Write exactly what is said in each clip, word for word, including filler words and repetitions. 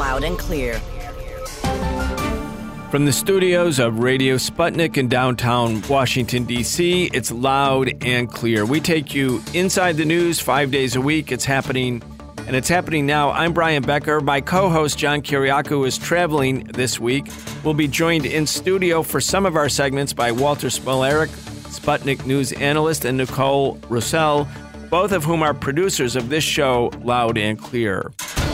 Loud and clear. From the studios of Radio Sputnik in downtown Washington, D C, it's Loud and Clear. We take you inside the news five days a week. It's happening, and it's happening now. I'm Brian Becker. My co-host, John Kiriakou, is traveling this week. We'll be joined in studio for some of our segments by Walter Smolarek, Sputnik News analyst, and Nicole Roussel, both of whom are producers of this show, Loud and Clear.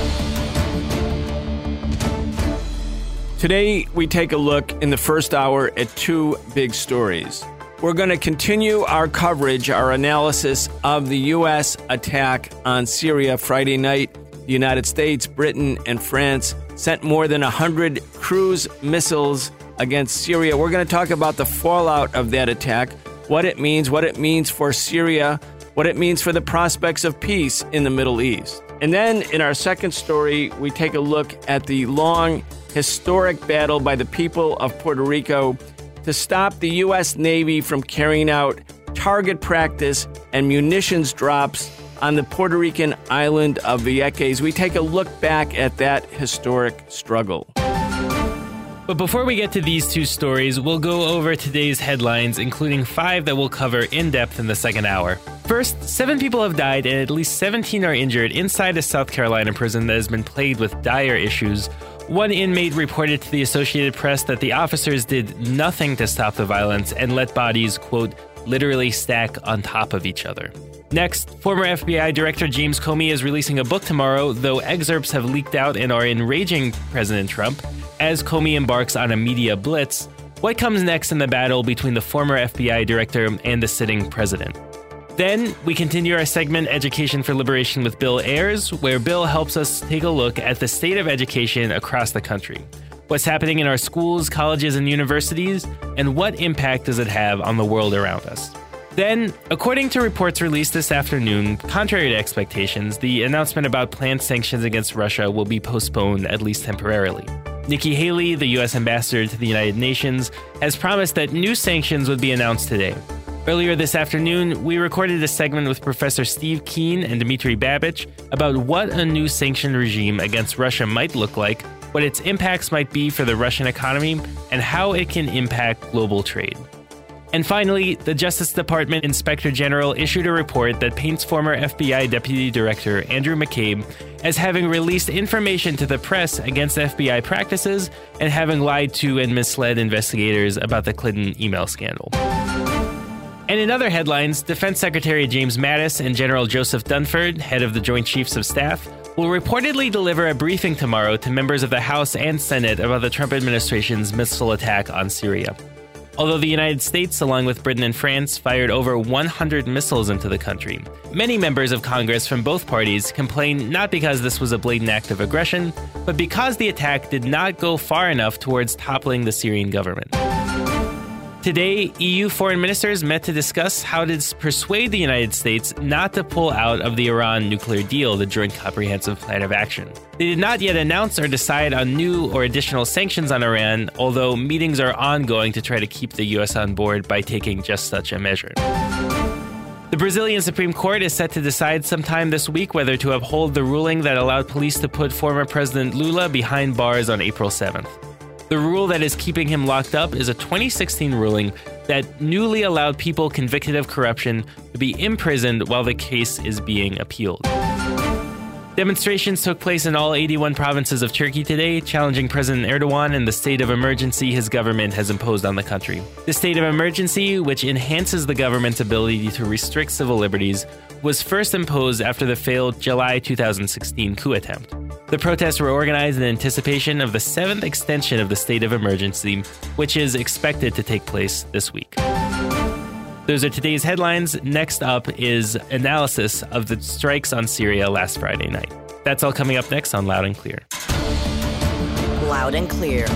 Today, we take a look in the first hour at two big stories. We're going to continue our coverage, our analysis of the U S attack on Syria Friday night. The United States, Britain, and France sent more than one hundred cruise missiles against Syria. We're going to talk about the fallout of that attack, what it means, what it means for Syria, what it means for the prospects of peace in the Middle East. And then in our second story, we take a look at the long, historic battle by the people of Puerto Rico to stop the U S Navy from carrying out target practice and munitions drops on the Puerto Rican island of Vieques. We take a look back at that historic struggle. But before we get to these two stories, we'll go over today's headlines, including five that we'll cover in depth in the second hour. First, seven people have died and at least seventeen are injured inside a South Carolina prison that has been plagued with dire issues. One inmate reported to the Associated Press that the officers did nothing to stop the violence and let bodies, quote, literally stack on top of each other. Next, former F B I Director James Comey is releasing a book tomorrow, though excerpts have leaked out and are enraging President Trump. As Comey embarks on a media blitz, what comes next in the battle between the former F B I director and the sitting president? Then, we continue our segment Education for Liberation with Bill Ayers, where Bill helps us take a look at the state of education across the country. What's happening in our schools, colleges, and universities, and what impact does it have on the world around us? Then, according to reports released this afternoon, contrary to expectations, the announcement about planned sanctions against Russia will be postponed, at least temporarily. Nikki Haley, the U S ambassador to the United Nations, has promised that new sanctions would be announced today. Earlier this afternoon, we recorded a segment with Professor Steve Keen and Dmitry Babich about what a new sanction regime against Russia might look like, what its impacts might be for the Russian economy, and how it can impact global trade. And finally, the Justice Department Inspector General issued a report that paints former F B I Deputy Director Andrew McCabe as having released information to the press against F B I practices and having lied to and misled investigators about the Clinton email scandal. And in other headlines, Defense Secretary James Mattis and General Joseph Dunford, head of the Joint Chiefs of Staff, will reportedly deliver a briefing tomorrow to members of the House and Senate about the Trump administration's missile attack on Syria. Although the United States, along with Britain and France, fired over one hundred missiles into the country, many members of Congress from both parties complained not because this was a blatant act of aggression, but because the attack did not go far enough towards toppling the Syrian government. Today, E U foreign ministers met to discuss how to persuade the United States not to pull out of the Iran nuclear deal, the Joint Comprehensive Plan of Action. They did not yet announce or decide on new or additional sanctions on Iran, although meetings are ongoing to try to keep the U S on board by taking just such a measure. The Brazilian Supreme Court is set to decide sometime this week whether to uphold the ruling that allowed police to put former President Lula behind bars on April seventh. The rule that is keeping him locked up is a twenty sixteen ruling that newly allowed people convicted of corruption to be imprisoned while the case is being appealed. Demonstrations took place in all eighty-one provinces of Turkey today, challenging President Erdogan and the state of emergency his government has imposed on the country. The state of emergency, which enhances the government's ability to restrict civil liberties, was first imposed after the failed July two thousand sixteen coup attempt. The protests were organized in anticipation of the seventh extension of the state of emergency, which is expected to take place this week. Those are today's headlines. Next up is analysis of the strikes on Syria last Friday night. That's all coming up next on Loud and Clear. Loud and Clear.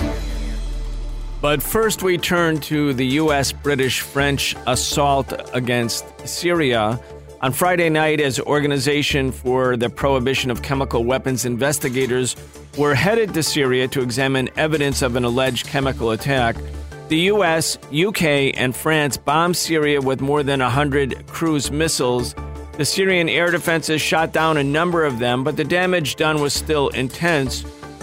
But first we turn to the U S, British, French assault against Syria. On Friday night, as Organization for the Prohibition of Chemical Weapons investigators were headed to Syria to examine evidence of an alleged chemical attack, the U S, U K, and France bombed Syria with more than one hundred cruise missiles. The Syrian air defenses shot down a number of them, but the damage done was still intense.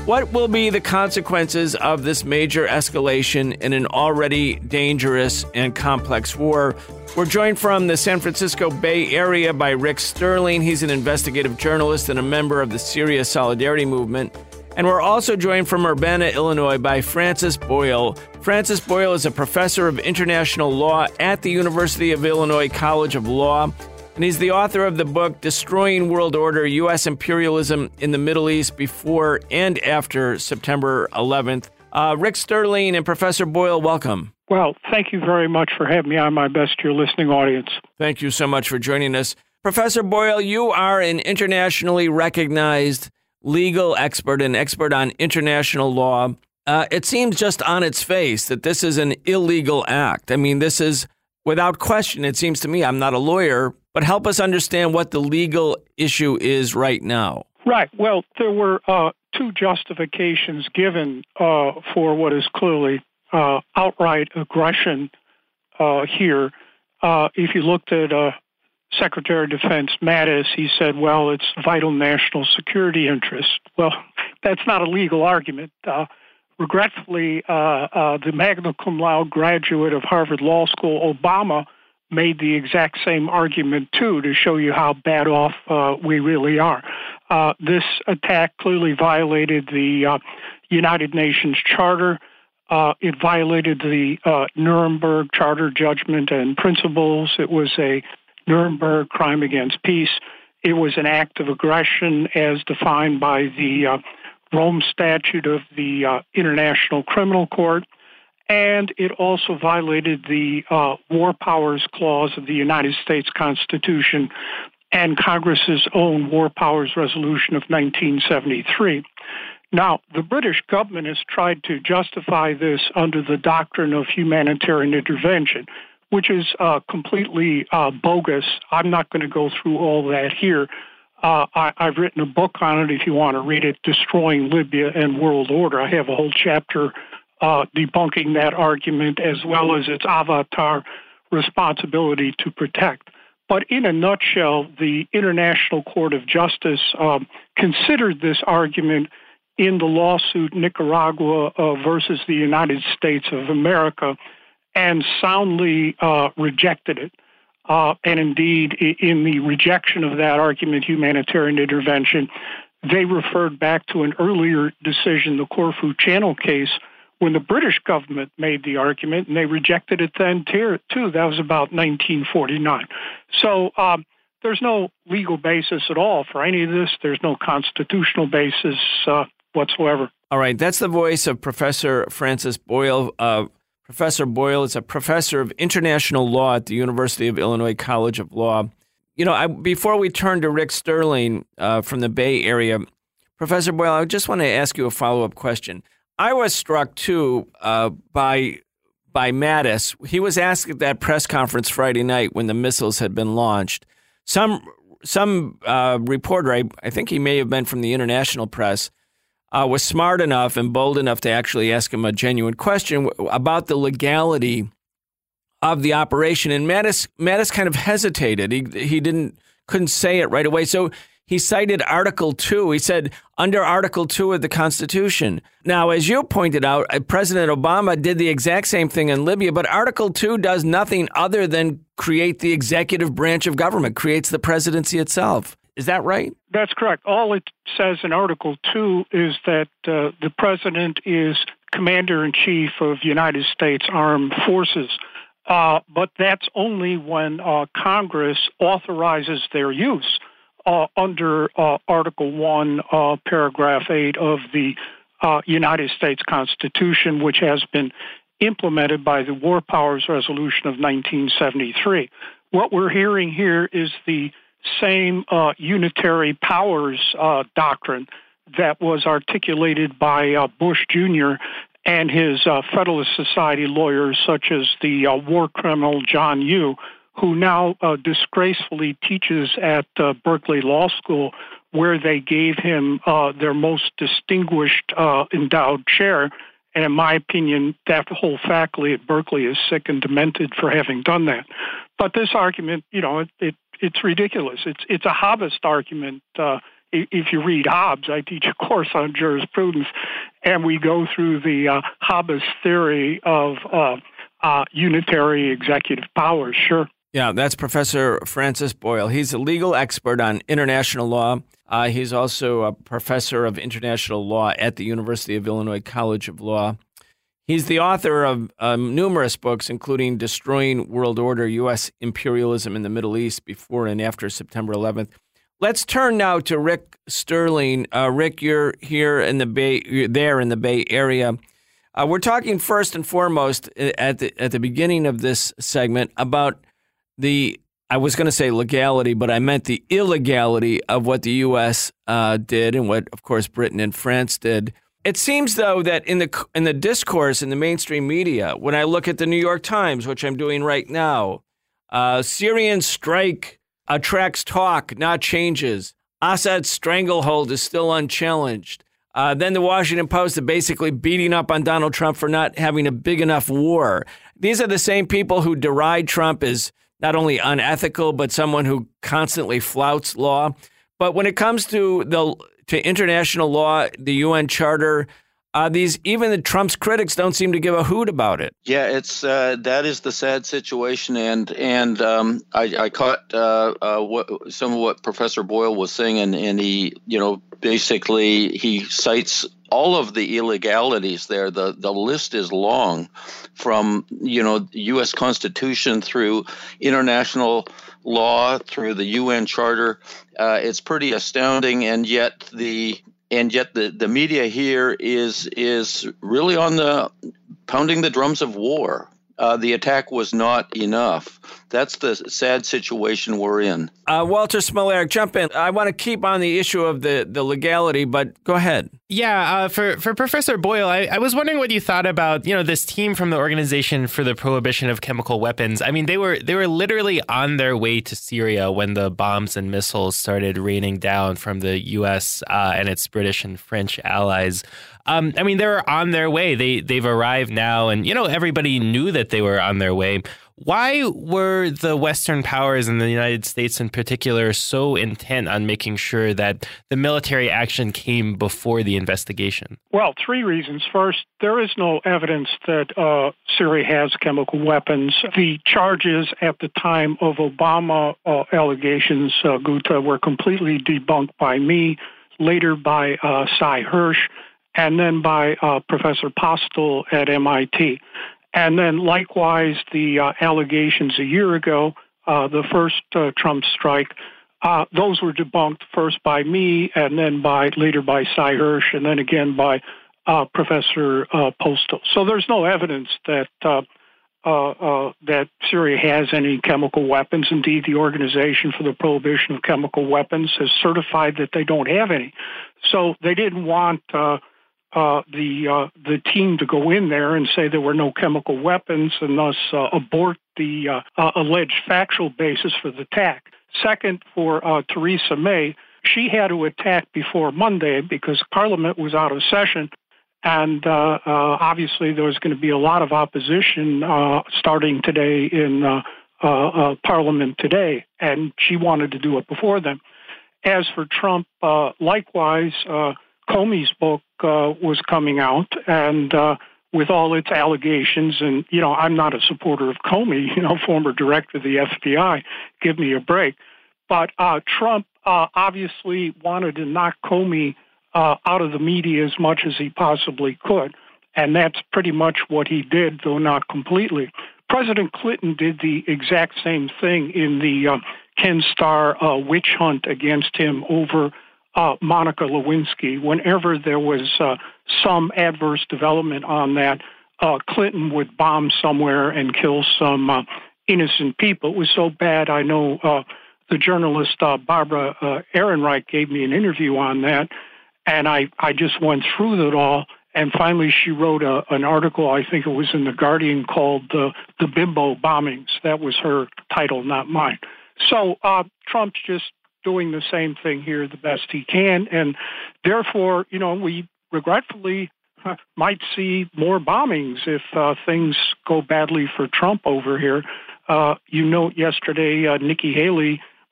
What will be the consequences of this major escalation in an already dangerous and complex war? We're joined from the San Francisco Bay Area by Rick Sterling. He's an investigative journalist and a member of the Syria Solidarity Movement. And we're also joined from Urbana, Illinois by Francis Boyle. Francis Boyle is a professor of international law at the University of Illinois College of Law. And he's the author of the book, Destroying World Order, U S Imperialism in the Middle East Before and After September eleventh. Uh, Rick Sterling and Professor Boyle, welcome. Well, thank you very much for having me on my best to your listening audience. Thank you so much for joining us. Professor Boyle, you are an internationally recognized legal expert, an expert on international law. Uh, it seems just on its face that this is an illegal act. I mean, this is, without question, it seems to me, I'm not a lawyer, but help us understand what the legal issue is right now. Right. Well, there were uh, two justifications given uh, for what is clearly uh, outright aggression uh, here. Uh, if you looked at uh, Secretary of Defense Mattis, he said, well, it's vital national security interest. Well, that's not a legal argument. Uh, regretfully, uh, uh, the magna cum laude graduate of Harvard Law School, Obama, made the exact same argument, too, to show you how bad off uh, we really are. Uh, this attack clearly violated the uh, United Nations Charter. Uh, it violated the uh, Nuremberg Charter judgment and principles. It was a Nuremberg crime against peace. It was an act of aggression as defined by the uh, Rome Statute of the uh, International Criminal Court. And it also violated the uh, War Powers Clause of the United States Constitution and Congress's own War Powers Resolution of nineteen seventy-three. Now, the British government has tried to justify this under the doctrine of humanitarian intervention, which is uh, completely uh, bogus. I'm not going to go through all that here. Uh, I, I've written a book on it if you want to read it, Destroying Libya and World Order. I have a whole chapter Uh, debunking that argument as well as its avatar responsibility to protect. But in a nutshell, the International Court of Justice um, considered this argument in the lawsuit Nicaragua uh, versus the United States of America and soundly uh, rejected it. Uh, and indeed, in the rejection of that argument, humanitarian intervention, they referred back to an earlier decision, the Corfu Channel case, when the British government made the argument, and they rejected it then too. That was about nineteen forty-nine. So um, there's no legal basis at all for any of this. There's no constitutional basis uh, whatsoever. All right, that's the voice of Professor Francis Boyle. Uh, Professor Boyle is a professor of international law at the University of Illinois College of Law. You know, I, before we turn to Rick Sterling uh, from the Bay Area, Professor Boyle, I just want to ask you a follow-up question. I was struck, too, uh, by by Mattis. He was asked at that press conference Friday night when the missiles had been launched. Some some uh, reporter, I, I think he may have been from the international press, uh, was smart enough and bold enough to actually ask him a genuine question about the legality of the operation. And Mattis Mattis kind of hesitated. He he didn't couldn't say it right away. So he cited Article two. He said, under Article two of the Constitution. Now, as you pointed out, President Obama did the exact same thing in Libya, but Article two does nothing other than create the executive branch of government, creates the presidency itself. Is that right? That's correct. All it says in Article two is that uh, the president is commander-in-chief of United States Armed Forces. Uh, but that's only when uh, Congress authorizes their use. Uh, under uh, Article one, uh, Paragraph eight of the uh, United States Constitution, which has been implemented by the War Powers Resolution of nineteen seventy-three. What we're hearing here is the same uh, unitary powers uh, doctrine that was articulated by uh, Bush Junior and his uh, Federalist Society lawyers, such as the uh, war criminal John Yoo, who now uh, disgracefully teaches at uh, Berkeley Law School, where they gave him uh, their most distinguished uh, endowed chair. And in my opinion, that whole faculty at Berkeley is sick and demented for having done that. But this argument, you know, it, it it's ridiculous. It's it's a Hobbist argument. Uh, if you read Hobbes, I teach a course on jurisprudence, and we go through the uh, Hobbes theory of uh, uh, unitary executive powers. Sure. Yeah, that's Professor Francis Boyle. He's a legal expert on international law. Uh, he's also a professor of international law at the University of Illinois College of Law. He's the author of um, numerous books, including Destroying World Order, U S Imperialism in the Middle East Before and After September eleventh. Let's turn now to Rick Sterling. Uh, Rick, you're here in the Bay, you're there in the Bay Area. Uh, we're talking first and foremost at the at the beginning of this segment about the, I was going to say legality, but I meant the illegality of what the U S uh, did and what, of course, Britain and France did. It seems, though, that in the in the discourse in the mainstream media, when I look at the New York Times, which I'm doing right now, uh, Syrian strike attracts talk, not changes. Assad's stranglehold is still unchallenged. Uh, then the Washington Post are basically beating up on Donald Trump for not having a big enough war. These are the same people who deride Trump as not only unethical, but someone who constantly flouts law. But when it comes to the to international law, the U N Charter, uh, these even the Trump's critics don't seem to give a hoot about it. Yeah, it's uh, that is the sad situation, and and um, I, I caught uh, uh, what, some of what Professor Boyle was saying, and, and he, you know, basically he cites all of the illegalities there. The the list is long, from, you know, U S Constitution through international law through the U N Charter. Uh, it's pretty astounding, and yet the and yet the, the media here is is really on the pounding the drums of war. Uh, the attack was not enough. That's the sad situation we're in. Uh, Walter Smolarek, jump in. I want to keep on the issue of the, the legality, but go ahead. Yeah, uh, for, for Professor Boyle, I, I was wondering what you thought about, you know, this team from the Organization for the Prohibition of Chemical Weapons. I mean, they were they were literally on their way to Syria when the bombs and missiles started raining down from the U S uh, and its British and French allies. Um, I mean, they're on their way. They, they've arrived now, and, you know, everybody knew that they were on their way. Why were the Western powers and the United States in particular so intent on making sure that the military action came before the investigation? Well, three reasons. First, there is no evidence that uh, Syria has chemical weapons. The charges at the time of Obama uh, allegations, uh, Guta, were completely debunked by me, later by uh, Cy Hirsch, and then by uh, Professor Postel at M I T. And then likewise, the uh, allegations a year ago, uh, the first uh, Trump strike, uh, those were debunked first by me and then by later by Cy Hirsch and then again by uh, Professor uh, Postel. So there's no evidence that uh, uh, uh, that Syria has any chemical weapons. Indeed, the Organization for the Prohibition of Chemical Weapons has certified that they don't have any. So they didn't want Uh, Uh, the uh, the team to go in there and say there were no chemical weapons and thus uh, abort the uh, uh, alleged factual basis for the attack. Second, for uh, Theresa May, she had to attack before Monday because Parliament was out of session, and uh, uh, obviously there was going to be a lot of opposition uh, starting today in uh, uh, uh, Parliament today, and she wanted to do it before then. As for Trump, uh, likewise, uh, Comey's book uh, was coming out, and uh, with all its allegations, and, you know, I'm not a supporter of Comey, you know, former director of the F B I, give me a break. But uh, Trump uh, obviously wanted to knock Comey uh, out of the media as much as he possibly could, and that's pretty much what he did, though not completely. President Clinton did the exact same thing in the uh, Ken Starr uh, witch hunt against him over Uh, Monica Lewinsky. Whenever there was uh, some adverse development on that, uh, Clinton would bomb somewhere and kill some uh, innocent people. It was so bad, I know uh, the journalist uh, Barbara uh, Ehrenreich gave me an interview on that, and I, I just went through it all, and finally she wrote a, an article, I think it was in The Guardian, called uh, The Bimbo Bombings. That was her title, not mine. So uh, Trump's just doing the same thing here the best he can, and therefore, you know, we regretfully uh, might see more bombings if uh, things go badly for Trump over here. Uh, you note yesterday, uh, Nikki Haley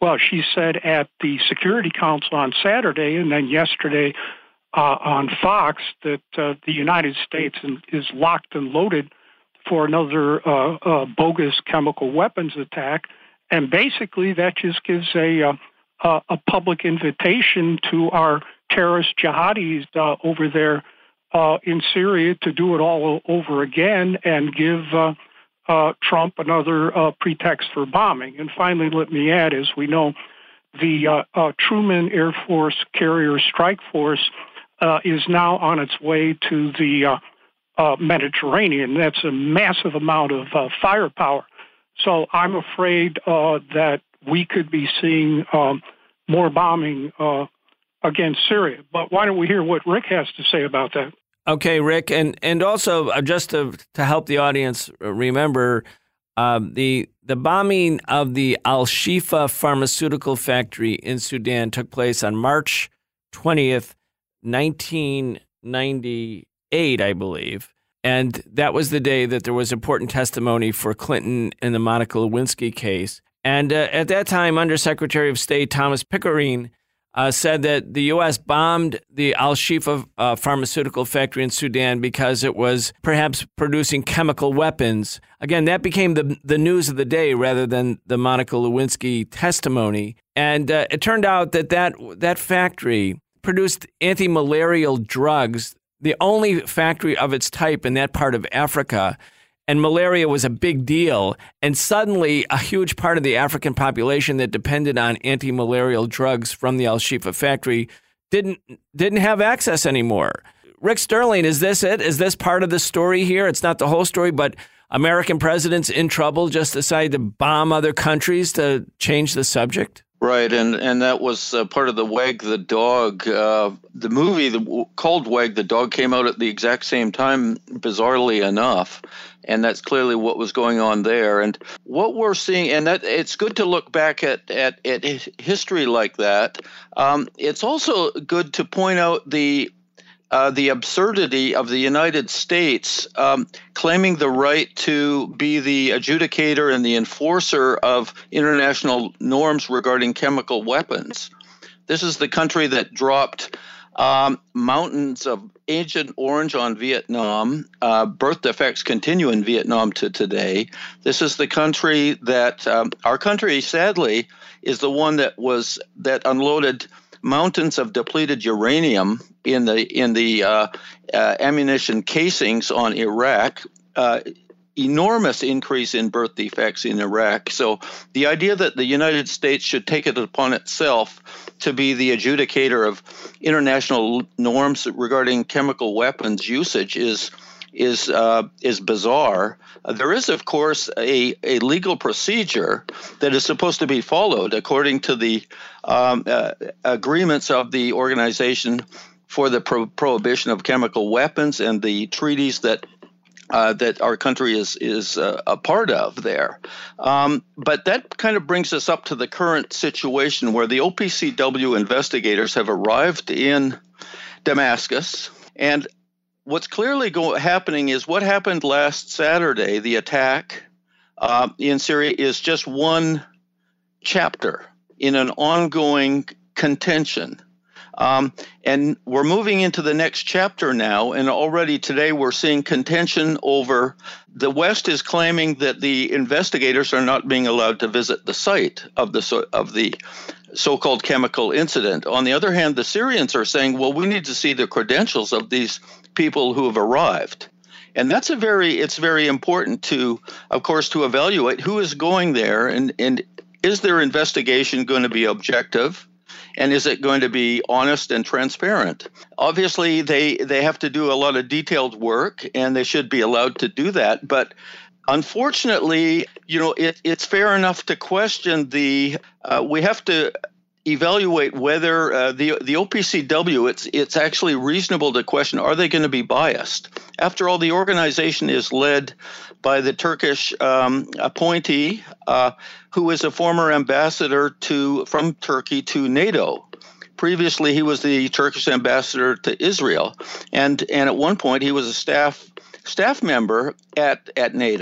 well, she said at the Security Council on Saturday and then yesterday uh, on Fox that uh, the United States is locked and loaded for another uh, uh, bogus chemical weapons attack. And basically that just gives a, uh, a public invitation to our terrorist jihadis uh, over there uh, in Syria to do it all over again and give uh, uh, Trump another uh, pretext for bombing. And finally, let me add, as we know, the uh, uh, Truman Air Force Carrier Strike Force uh, is now on its way to the uh, uh, Mediterranean. That's a massive amount of uh, firepower. So I'm afraid uh, that we could be seeing um, more bombing uh, against Syria. But why don't we hear what Rick has to say about that? Okay, Rick, and and also uh, just to to help the audience remember, uh, the the bombing of the Al Shifa pharmaceutical factory in Sudan took place on March twentieth, nineteen ninety-eight, I believe. And that was the day that there was important testimony for Clinton in the Monica Lewinsky case. And uh, at that time, Undersecretary of State Thomas Pickering uh, said that the U S bombed the Al Shifa uh, pharmaceutical factory in Sudan because it was perhaps producing chemical weapons. Again, that became the the news of the day rather than the Monica Lewinsky testimony. And uh, it turned out that, that that factory produced anti-malarial drugs, the only factory of its type in that part of Africa. And malaria was a big deal. And suddenly, a huge part of the African population that depended on anti-malarial drugs from the Al Shifa factory didn't didn't have access anymore. Rick Sterling, is this it? Is this part of the story here? It's not the whole story, but American presidents in trouble just decided to bomb other countries to change the subject? Right, and, and that was uh, part of the Wag the Dog. Uh, the movie the, called Wag the Dog came out at the exact same time, bizarrely enough, and that's clearly what was going on there. And what we're seeing, and that it's good to look back at, at, at history like that. Um, it's also good to point out the Uh, the absurdity of the United States um, claiming the right to be the adjudicator and the enforcer of international norms regarding chemical weapons. This is the country that dropped um, mountains of Agent Orange on Vietnam. Uh, birth defects continue in Vietnam to today. This is the country that um, our country, sadly, is the one that was that unloaded mountains of depleted uranium in the in the uh, uh, ammunition casings on Iraq. Uh, enormous increase in birth defects in Iraq. So the idea that the United States should take it upon itself to be the adjudicator of international norms regarding chemical weapons usage is is uh, is bizarre. Uh, there is, of course, a, a legal procedure that is supposed to be followed according to the um, uh, agreements of the Organization for the Pro- Prohibition of Chemical Weapons and the treaties that uh, that our country is is uh, a part of there. Um, but that kind of brings us up to the current situation where the O P C W investigators have arrived in Damascus, and what's clearly go- happening is what happened last Saturday, the attack uh, in Syria, is just one chapter in an ongoing contention. Um, and we're moving into the next chapter now, and already today we're seeing contention over the West is claiming that the investigators are not being allowed to visit the site of the so- of the so-called chemical incident. On the other hand, the Syrians are saying, well, we need to see the credentials of these people who have arrived. And that's a very, it's very important to, of course, to evaluate who is going there and, and is their investigation going to be objective? And is it going to be honest and transparent? Obviously, they, they have to do a lot of detailed work, and they should be allowed to do that. But unfortunately, you know, it, it's fair enough to question the, uh, we have to evaluate whether uh, the the O P C W, it's it's actually reasonable to question, are they going to be biased? After all, the organization is led by the Turkish um, appointee, uh, who is a former ambassador to from Turkey to NATO. Previously, he was the Turkish ambassador to Israel, and and at one point he was a staff staff member at at NATO.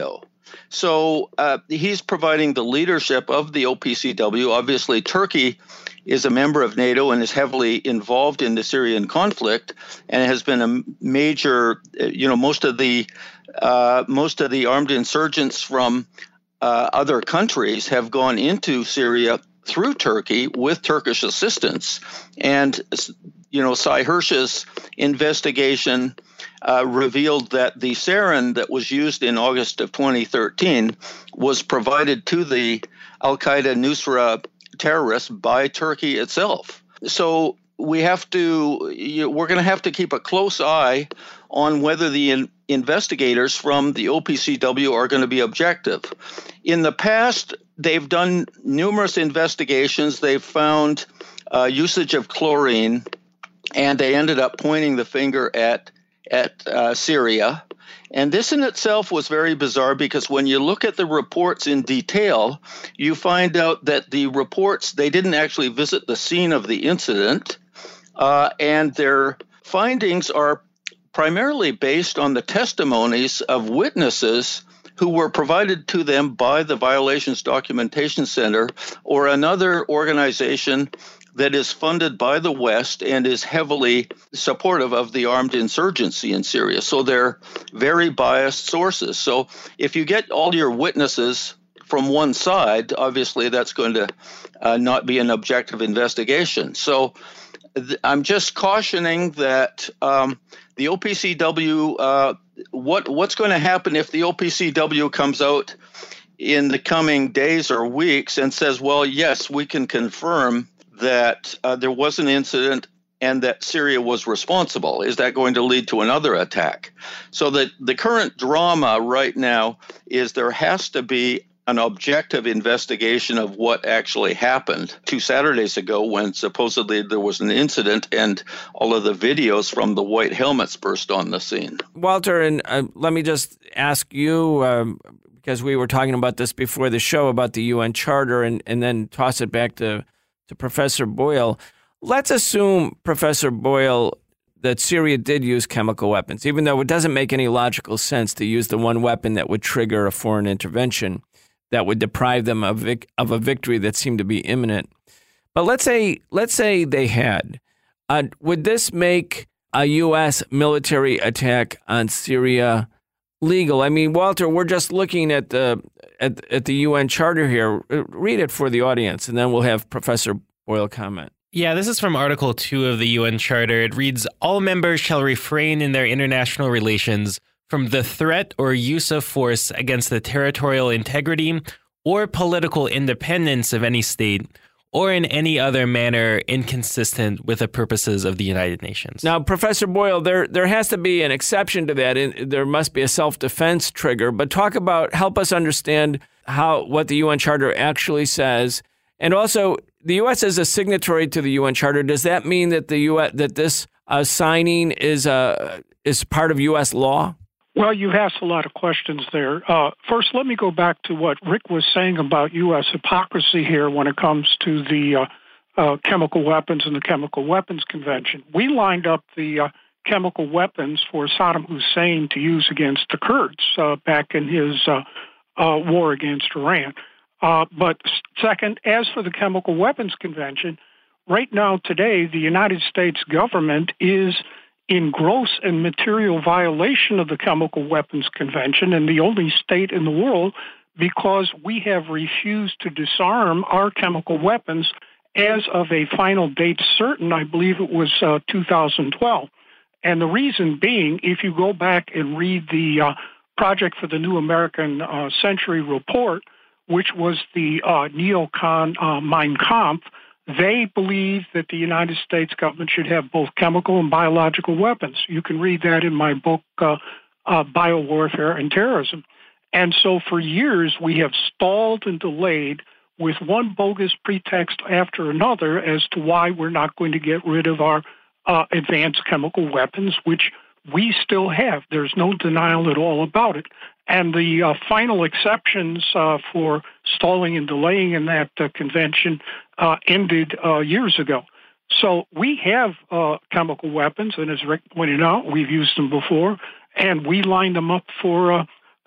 So uh, he's providing the leadership of the O P C W. Obviously, Turkey is a member of NATO and is heavily involved in the Syrian conflict, and has been a major, you know, most of the uh, most of the armed insurgents from uh, other countries have gone into Syria through Turkey with Turkish assistance. And, you know, Sy Hersh's investigation uh, revealed that the sarin that was used in August of twenty thirteen was provided to the Al-Qaeda Nusra terrorists by Turkey itself. So we have to, you know, we're going to have to keep a close eye on whether the in, investigators from the O P C W are going to be objective. In the past, they've done numerous investigations. They've found uh, usage of chlorine, and they ended up pointing the finger at at uh, Syria. And this in itself was very bizarre, because when you look at the reports in detail, you find out that the reports, they didn't actually visit the scene of the incident, uh, and their findings are primarily based on the testimonies of witnesses who were provided to them by the Violations Documentation Center or another organization that is funded by the West and is heavily supportive of the armed insurgency in Syria. So they're very biased sources. So if you get all your witnesses from one side, obviously that's going to uh, not be an objective investigation. So th- I'm just cautioning that um, the O P C W, uh, what what's going to happen if the O P C W comes out in the coming days or weeks and says, well, yes, we can confirm that uh, there was an incident and that Syria was responsible? Is that going to lead to another attack? So the, the current drama right now is there has to be an objective investigation of what actually happened two Saturdays ago when supposedly there was an incident and all of the videos from the white helmets burst on the scene. Walter, and uh, let me just ask you, um, because we were talking about this before the show about the U N Charter, and, and then toss it back to to Professor Boyle. Let's assume, Professor Boyle, that Syria did use chemical weapons, even though it doesn't make any logical sense to use the one weapon that would trigger a foreign intervention that would deprive them of, vic- of a victory that seemed to be imminent. But let's say let's say they had. Uh, would this make a U S military attack on Syria legal? I mean, Walter, we're just looking at the at, at the U N Charter here. Read it for the audience, and then we'll have Professor Boyle comment. Yeah, this is from Article two of the U N Charter. It reads, all members shall refrain in their international relations from the threat or use of force against the territorial integrity or political independence of any state, or in any other manner inconsistent with the purposes of the United Nations. Now, Professor Boyle, there there has to be an exception to that. There must be a self-defense trigger. But talk about, help us understand how what the U N Charter actually says. And also, the U S is a signatory to the U N Charter. Does that mean that the U S that this uh, signing is uh, is part of U S law? Well, you've asked a lot of questions there. Uh, first, let me go back to what Rick was saying about U S hypocrisy here when it comes to the uh, uh, chemical weapons and the Chemical Weapons Convention. We lined up the uh, chemical weapons for Saddam Hussein to use against the Kurds uh, back in his uh, uh, war against Iran. Uh, but second, as for the Chemical Weapons Convention, right now today, the United States government is in gross and material violation of the Chemical Weapons Convention, and the only state in the world, because we have refused to disarm our chemical weapons as of a final date certain. I believe it was uh, two thousand twelve. And the reason being, if you go back and read the uh, Project for the New American uh, Century report, which was the uh, neocon uh, Mein Kampf, they believe that the United States government should have both chemical and biological weapons. You can read that in my book, uh, uh, Biowarfare and Terrorism. And so for years, we have stalled and delayed with one bogus pretext after another as to why we're not going to get rid of our uh, advanced chemical weapons, which we still have. There's no denial at all about it. And the uh, final exceptions uh, for stalling and delaying in that uh, convention uh, ended uh, years ago. So we have uh, chemical weapons, and as Rick pointed out, we've used them before, and we lined them up for uh,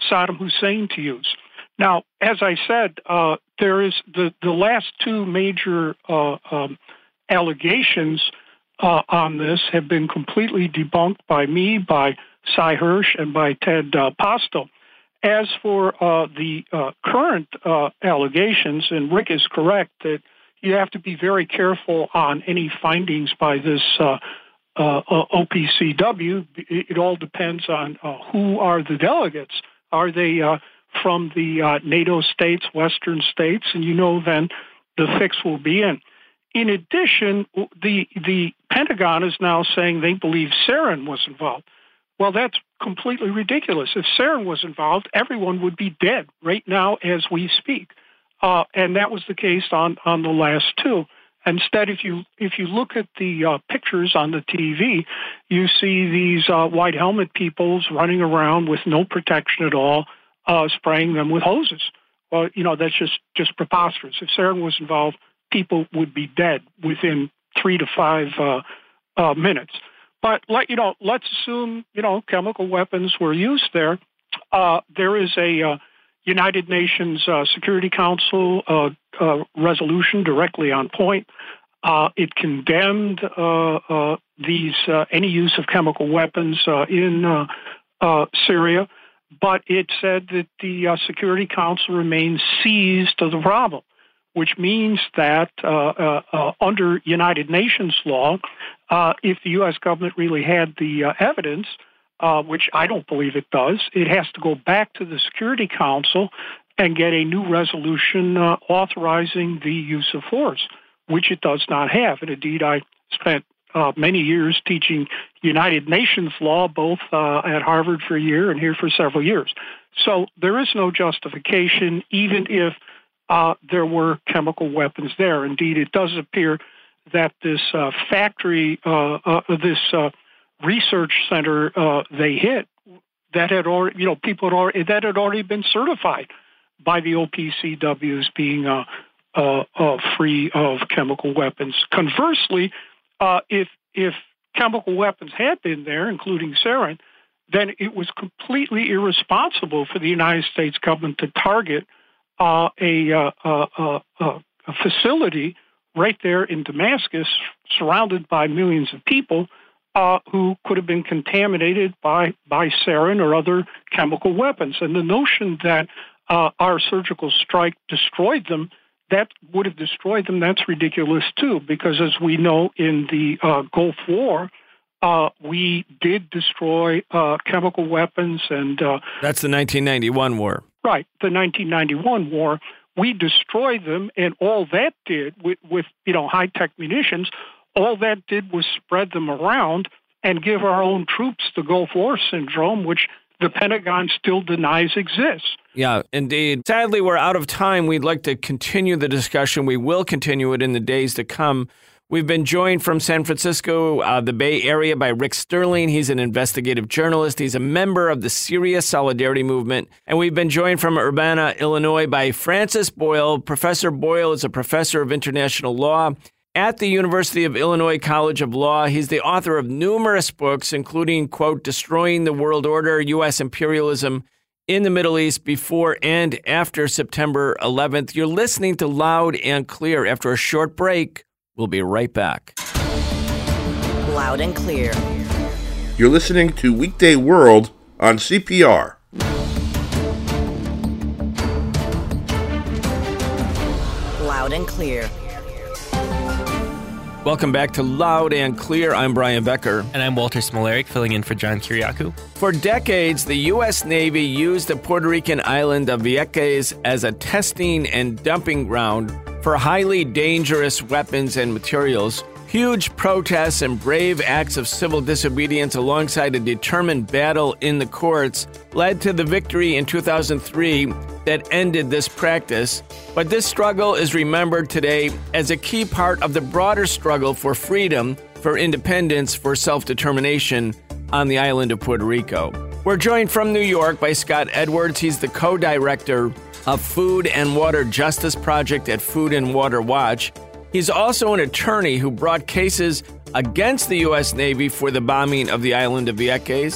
Saddam Hussein to use. Now, as I said, uh, there is the, the last two major uh, um, allegations uh, on this have been completely debunked by me, by Cy Hirsch, and by Ted uh, Posto. As for uh, the uh, current uh, allegations, and Rick is correct that you have to be very careful on any findings by this uh, uh, O P C W. It, it all depends on uh, who are the delegates. Are they uh, from the uh, NATO states, Western states? And you know then the fix will be in. In addition, the the Pentagon is now saying they believe sarin was involved. Well, that's completely ridiculous. If sarin was involved, everyone would be dead right now as we speak. Uh, and that was the case on, on the last two. Instead, if you if you look at the uh, pictures on the T V, you see these uh, white helmet peoples running around with no protection at all, uh, spraying them with hoses. Well, you know, that's just, just preposterous. If sarin was involved, people would be dead within three to five uh, uh, minutes. But let you know, let's assume you know chemical weapons were used there. Uh, there is a uh, United Nations uh, Security Council uh, uh, resolution directly on point. Uh, it condemned uh, uh, these uh, any use of chemical weapons uh, in uh, uh, Syria, but it said that the uh, Security Council remains seized to the problem, which means that uh, uh, uh, under United Nations law, uh, if the U S government really had the uh, evidence, uh, which I don't believe it does, it has to go back to the Security Council and get a new resolution uh, authorizing the use of force, which it does not have. And indeed, I spent uh, many years teaching United Nations law, both uh, at Harvard for a year and here for several years. So there is no justification, even if Uh, there were chemical weapons there. Indeed, it does appear that this uh, factory, uh, uh, this uh, research center uh, they hit, that had already, you know, people had already, that had already been certified by the O P C W as being uh, uh, uh, free of chemical weapons. Conversely, uh, if if chemical weapons had been there, including sarin, then it was completely irresponsible for the United States government to target Uh, a, uh, uh, uh, a facility right there in Damascus, surrounded by millions of people uh, who could have been contaminated by, by sarin or other chemical weapons. And the notion that uh, our surgical strike destroyed them, that would have destroyed them, that's ridiculous too, because as we know in the uh, Gulf War, uh, we did destroy uh, chemical weapons. and uh, That's the nineteen ninety-one war. Right, the nineteen ninety-one war, we destroyed them, and all that did with, with you know high-tech munitions, all that did was spread them around and give our own troops the Gulf War syndrome, which the Pentagon still denies exists. Yeah, indeed. Sadly, we're out of time. We'd like to continue the discussion. We will continue it in the days to come. We've been joined from San Francisco, uh, the Bay Area, by Rick Sterling. He's an investigative journalist. He's a member of the Syria Solidarity Movement. And we've been joined from Urbana, Illinois, by Francis Boyle. Professor Boyle is a professor of international law at the University of Illinois College of Law. He's the author of numerous books, including, quote, Destroying the World Order, U S Imperialism in the Middle East Before and After September eleventh. You're listening to Loud and Clear. After a short break, we'll be right back. Loud and Clear. You're listening to Weekday World on C P R. Loud and Clear. Welcome back to Loud and Clear. I'm Brian Becker. And I'm Walter Smolarek, filling in for John Kiriakou. For decades, the U S Navy used the Puerto Rican island of Vieques as a testing and dumping ground for highly dangerous weapons and materials. Huge protests and brave acts of civil disobedience alongside a determined battle in the courts led to the victory in two thousand three that ended this practice. But this struggle is remembered today as a key part of the broader struggle for freedom, for independence, for self-determination on the island of Puerto Rico. We're joined from New York by Scott Edwards. He's the co-director of Food and Water Justice Project at Food and Water Watch. He's also an attorney who brought cases against the U S Navy for the bombing of the island of Vieques.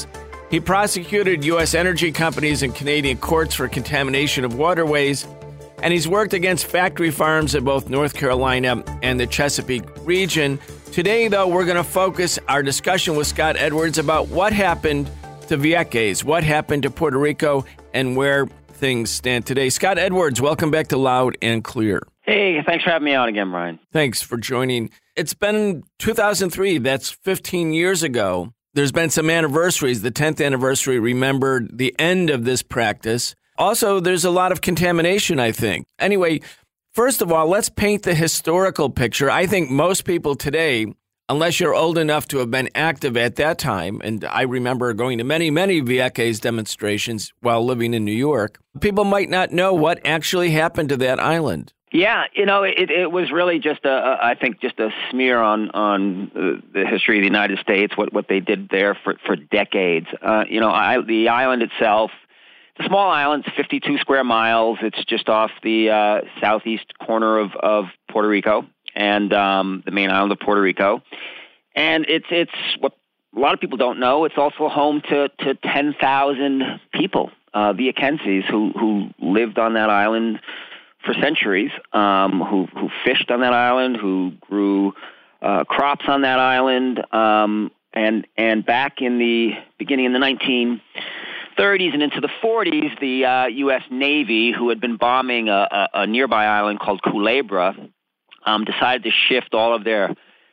He prosecuted U S energy companies in Canadian courts for contamination of waterways, and he's worked against factory farms in both North Carolina and the Chesapeake region. Today, though, we're going to focus our discussion with Scott Edwards about what happened to Vieques, what happened to Puerto Rico, and where things stand today. Scott Edwards, welcome back to Loud and Clear. Hey, thanks for having me on again, Brian. Thanks for joining. It's been two thousand three, that's fifteen years ago. There's been some anniversaries. The tenth anniversary remembered the end of this practice. Also, there's a lot of contamination, I think. Anyway, first of all, let's paint the historical picture. I think most people today, unless you're old enough to have been active at that time, and I remember going to many, many Vieques demonstrations while living in New York, people might not know what actually happened to that island. Yeah, you know, it, it was really just a, a, I think, just a smear on on the history of the United States, what, what they did there for, for decades. Uh, you know, I, the island itself, it's a small island, it's fifty-two square miles. It's just off the uh, southeast corner of, of Puerto Rico and um, the main island of Puerto Rico. And it's it's what a lot of people don't know. It's also home to, to ten thousand people, uh, Viequenses, who, who lived on that island for centuries, um, who who fished on that island, who grew uh, crops on that island, um, and and back in the beginning in the nineteen thirties and into the forties, the uh, U S Navy, who had been bombing a, a, a nearby island called Culebra, um, decided to shift all of their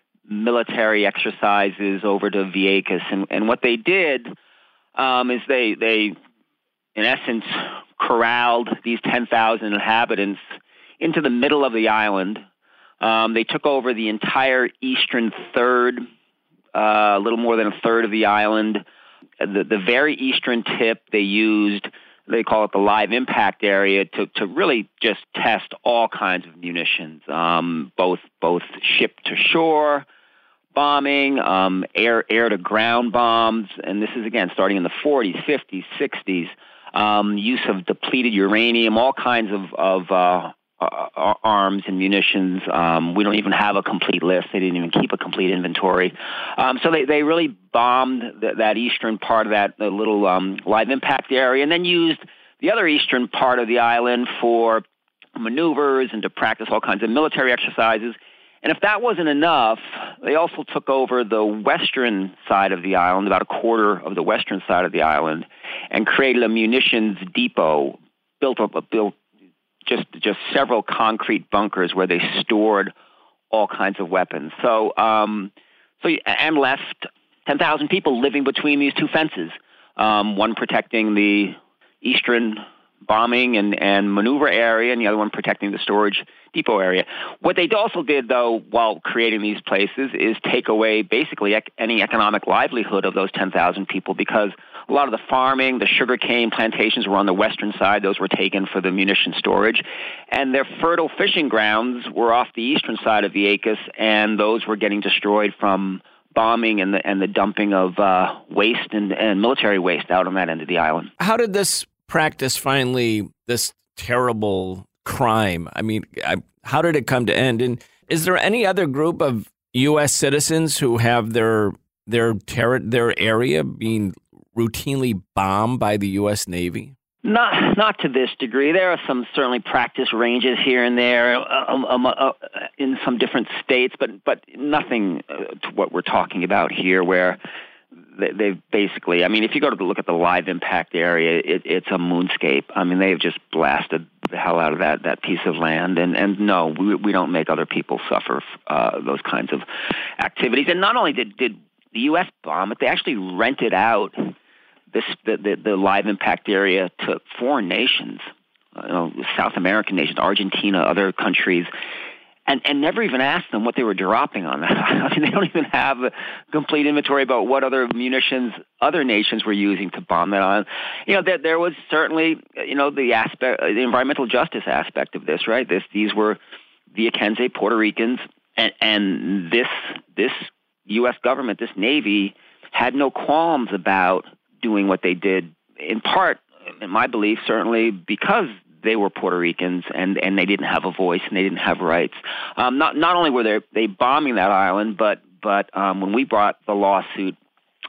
military exercises over to Vieques, and and what they did um, is they they in essence corralled these ten thousand inhabitants into the middle of the island. Um, they took over the entire eastern third, uh, a little more than a third of the island. The, the very eastern tip they used, they call it the live impact area, to, to really just test all kinds of munitions, um, both both ship to shore bombing, um, air air to ground bombs, and this is again starting in the forties, fifties, sixties. Um, use of depleted uranium, all kinds of, of uh, uh, arms and munitions. Um, we don't even have a complete list. They didn't even keep a complete inventory. Um, so they, they really bombed th- that eastern part of that the little um, live impact area, and then used the other eastern part of the island for maneuvers and to practice all kinds of military exercises. And if that wasn't enough, they also took over the western side of the island, about a quarter of the western side of the island, and created a munitions depot, built up, built just just several concrete bunkers where they stored all kinds of weapons. So, um, so and left ten thousand people living between these two fences, um, one protecting the eastern bombing and, and maneuver area, and the other one protecting the storage depot area. What they also did, though, while creating these places, is take away basically ec- any economic livelihood of those ten thousand people, because a lot of the farming, the sugarcane plantations were on the western side. Those were taken for the munition storage. And their fertile fishing grounds were off the eastern side of Vieques, and those were getting destroyed from bombing and the, and the dumping of uh, waste and, and military waste out on that end of the island. How did this practice finally, this terrible crime, I mean, I, how did it come to end? And is there any other group of U S citizens who have their their ter- their area being routinely bombed by the U S Navy? Not not to this degree. There are some certainly practice ranges here and there um, um, uh, in some different states, but but nothing uh, to what we're talking about here, where they, they've basically, I mean, if you go to look at the live impact area, it, it's a moonscape. I mean, they've just blasted the hell out of that, that piece of land. And, and no, we, we don't make other people suffer uh, those kinds of activities. And not only did, did the U S bomb it, they actually rented out this the, the, the live impact area to foreign nations, you know, South American nations, Argentina, other countries, and, and never even asked them what they were dropping on that. I mean, they don't even have a complete inventory about what other munitions other nations were using to bomb that island. You know, there, there was certainly, you know, the aspect, the environmental justice aspect of this, right? This, these were Viequense Puerto Ricans, and, and this this U S government, this Navy, had no qualms about doing what they did, in part, in my belief, certainly because they were Puerto Ricans and, and they didn't have a voice and they didn't have rights. Um, not not only were they, they bombing that island, but but um, when we brought the lawsuit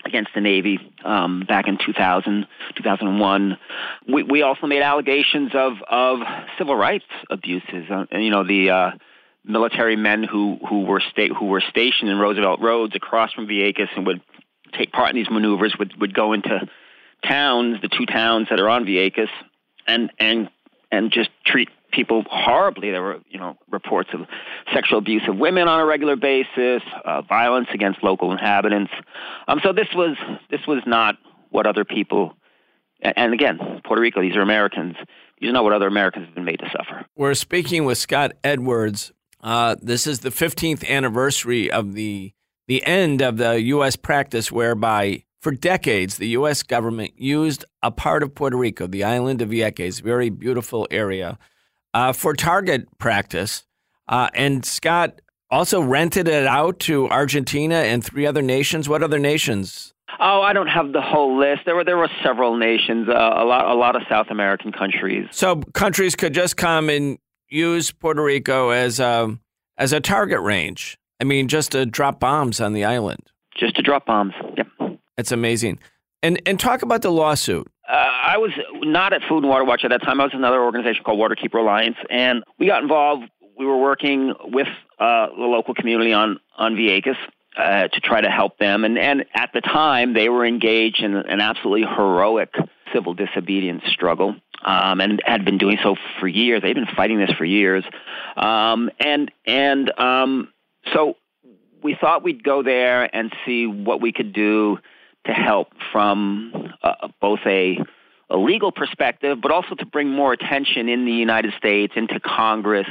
against the Navy um, back in two thousand, two thousand one. We, we also made allegations of, of civil rights abuses. Uh, you know, the uh, military men who, who were sta- who were stationed in Roosevelt Roads across from Vieques and would take part in these maneuvers would, would go into towns, the two towns that are on Vieques, and and and just treat people horribly. There were, you know, reports of sexual abuse of women on a regular basis, uh, violence against local inhabitants. Um, so this was this was not what other people, and again, Puerto Rico, these are Americans. These are not what other Americans have been made to suffer. We're speaking with Scott Edwards. Uh, this is the fifteenth anniversary of the the end of the U S practice whereby for decades the U S government used a part of Puerto Rico, the island of Vieques, very beautiful area, Uh, for target practice, uh, and Scott also rented it out to Argentina and three other nations. What other nations? Oh, I don't have the whole list. There were there were several nations, uh, a lot a lot of South American countries. So countries could just come and use Puerto Rico as a as a target range. I mean, just to drop bombs on the island. Just to drop bombs. Yep. It's amazing. And and talk about the lawsuit. Uh, I was not at Food and Water Watch at that time. I was in another organization called Waterkeeper Alliance, and we got involved. We were working with uh, the local community on on Vieques uh, to try to help them. And, and at the time, they were engaged in an absolutely heroic civil disobedience struggle, um, and had been doing so for years. They've been fighting this for years, um, and and um, so we thought we'd go there and see what we could do to help from uh, both a, a legal perspective, but also to bring more attention in the United States, into Congress,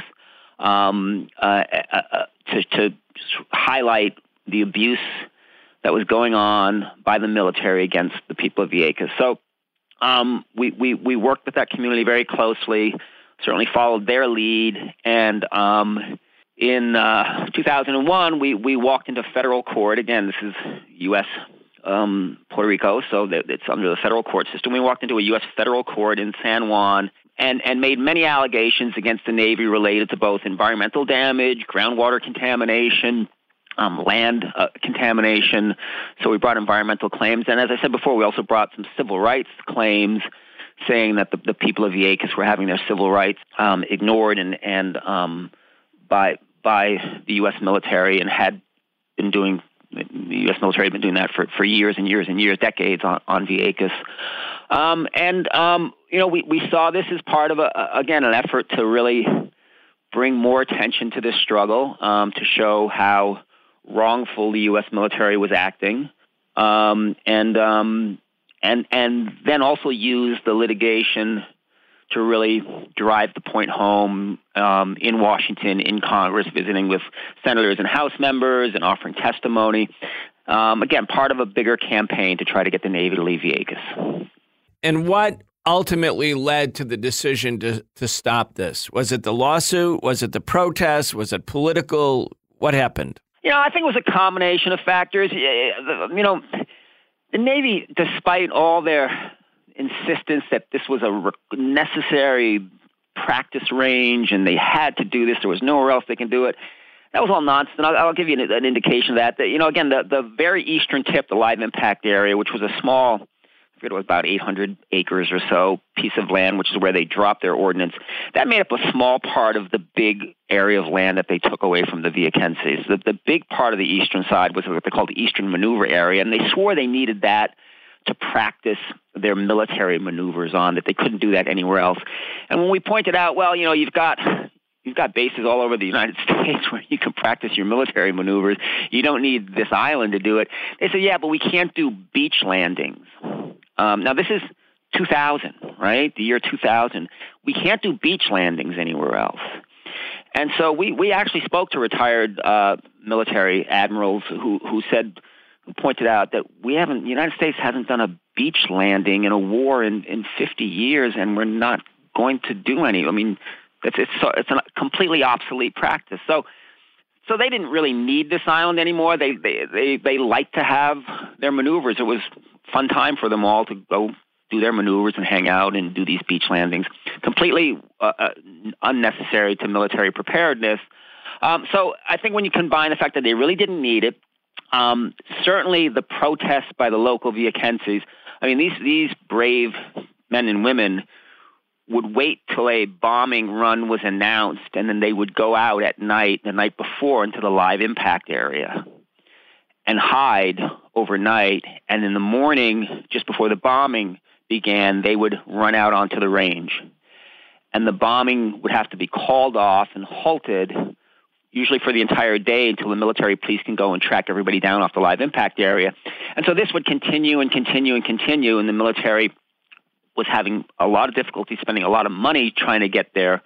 um, uh, uh, to, to highlight the abuse that was going on by the military against the people of Vieques. So um, we, we, we worked with that community very closely, certainly followed their lead, and um, in uh, two thousand one, we, we walked into federal court. Again, this is U S Um, Puerto Rico, so that it's under the federal court system. We walked into a U S federal court in San Juan and, and made many allegations against the Navy related to both environmental damage, groundwater contamination, um, land uh, contamination. So we brought environmental claims. And as I said before, we also brought some civil rights claims saying that the, the people of Vieques were having their civil rights um, ignored and, and um, by, by the U S military, and had been doing the U S military had been doing that for, for years and years and years, decades on, on Vieques. Um, and, um, you know, we, we saw this as part of, a, again, an effort to really bring more attention to this struggle, um, to show how wrongful the U S military was acting, um, and, um, and, and then also use the litigation to really drive the point home um, in Washington, in Congress, visiting with senators and House members and offering testimony. Um, again, part of a bigger campaign to try to get the Navy to leave Vieques. And what ultimately led to the decision to, to stop this? Was it the lawsuit? Was it the protest? Was it political? What happened? You know, I think it was a combination of factors. You know, the Navy, despite all their insistence that this was a necessary practice range and they had to do this, there was nowhere else they can do it, that was all nonsense. And I'll, I'll give you an, an indication of that. that. You know, again, the, the very eastern tip, the live impact area, which was a small, I forget it was about eight hundred acres or so, piece of land, which is where they dropped their ordnance, that made up a small part of the big area of land that they took away from the Viequenses. The, the big part of the eastern side was what they called the Eastern Maneuver Area, and they swore they needed that to practice their military maneuvers on, that they couldn't do that anywhere else. And when we pointed out, well, you know, you've got you've got bases all over the United States where you can practice your military maneuvers. You don't need this island to do it. They said, yeah, but we can't do beach landings. Um, now, this is two thousand, right? The year two thousand. We can't do beach landings anywhere else. And so we, we actually spoke to retired uh, military admirals who, who said, who pointed out that we haven't, the United States hasn't done a beach landing in a war in, in fifty years, and we're not going to do any. I mean, it's it's, it's a completely obsolete practice. So, so they didn't really need this island anymore. They they they they liked to have their maneuvers. It was a fun time for them all to go do their maneuvers and hang out and do these beach landings. Completely uh, uh, unnecessary to military preparedness. Um, so I think when you combine the fact that they really didn't need it, Um, certainly the protests by the local Viequenses, I mean, these, these brave men and women would wait till a bombing run was announced, and then they would go out at night, the night before, into the live impact area and hide overnight. And in the morning, just before the bombing began, they would run out onto the range. And the bombing would have to be called off and halted, usually for the entire day, until the military police can go and track everybody down off the live impact area. And so this would continue and continue and continue, and the military was having a lot of difficulty spending a lot of money trying to get their